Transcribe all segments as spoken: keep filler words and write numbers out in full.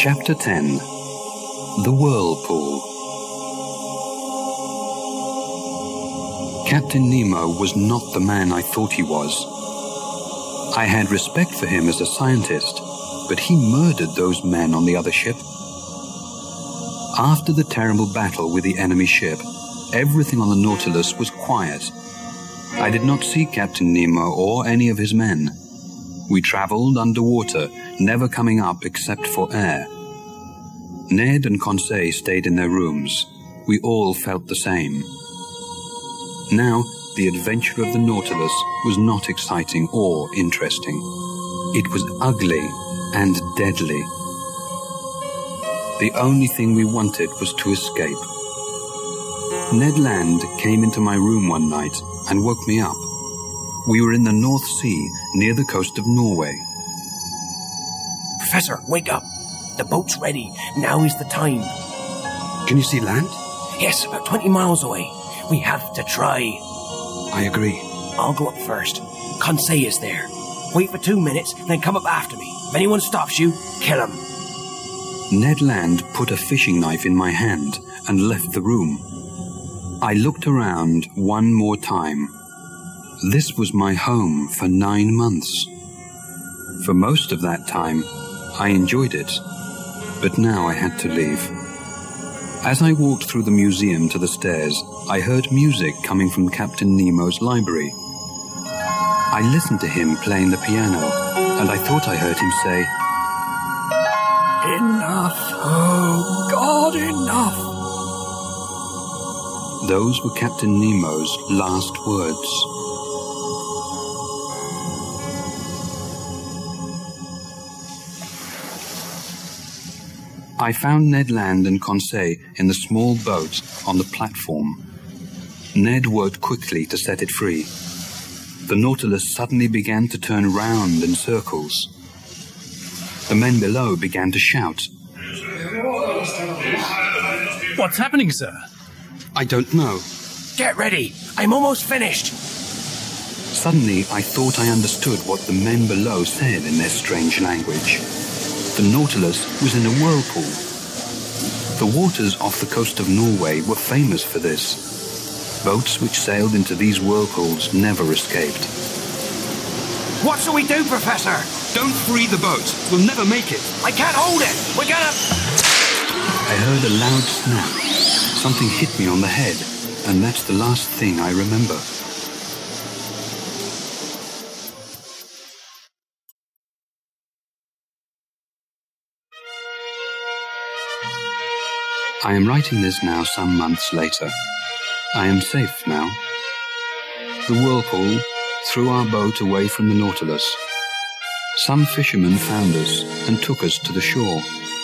Chapter ten. The Whirlpool. Captain Nemo was not the man I thought he was. I had respect for him as a scientist, but he murdered those men on the other ship. After the terrible battle with the enemy ship, everything on the Nautilus was quiet. I did not see Captain Nemo or any of his men. We traveled underwater, never coming up except for air. Ned and Conseil stayed in their rooms. We all felt the same. Now, the adventure of the Nautilus was not exciting or interesting. It was ugly and deadly. The only thing we wanted was to escape. Ned Land came into my room one night and woke me up. We were in the North Sea, near the coast of Norway. Professor, wake up. The boat's ready. Now is the time. Can you see land? Yes, about twenty miles away. We have to try. I agree. I'll go up first. Conseil is there. Wait for two minutes, then come up after me. If anyone stops you, kill him. Ned Land put a fishing knife in my hand and left the room. I looked around one more time. This was my home for nine months. For most of that time, I enjoyed it, but now I had to leave. As I walked through the museum to the stairs, I heard music coming from Captain Nemo's library. I listened to him playing the piano, and I thought I heard him say, "Enough, oh God, enough." Those were Captain Nemo's last words. I found Ned Land and Conseil in the small boat on the platform. Ned worked quickly to set it free. The Nautilus suddenly began to turn round in circles. The men below began to shout. What's happening, sir? I don't know. Get ready. I'm almost finished. Suddenly, I thought I understood what the men below said in their strange language. The Nautilus was in a whirlpool. The waters off the coast of Norway were famous for this. Boats which sailed into these whirlpools never escaped. What shall we do, Professor? Don't free the boat. We'll never make it. I can't hold it. We're gonna... I heard a loud snap. Something hit me on the head, and that's the last thing I remember. I am writing this now some months later. I am safe now. The whirlpool threw our boat away from the Nautilus. Some fishermen found us and took us to the shore.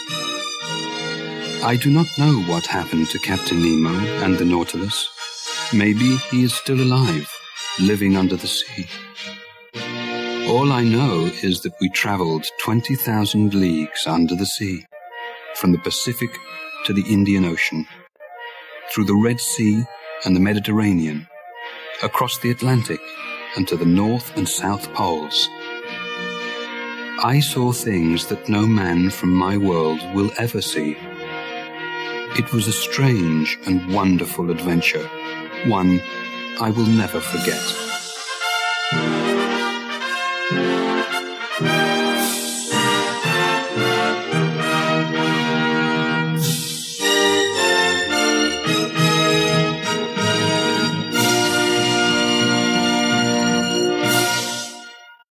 I do not know what happened to Captain Nemo and the Nautilus. Maybe he is still alive, living under the sea. All I know is that we traveled twenty thousand leagues under the sea, from the Pacific to the Indian Ocean, through the Red Sea and the Mediterranean, across the Atlantic and to the North and South Poles. I saw things that no man from my world will ever see. It was a strange and wonderful adventure, one I will never forget.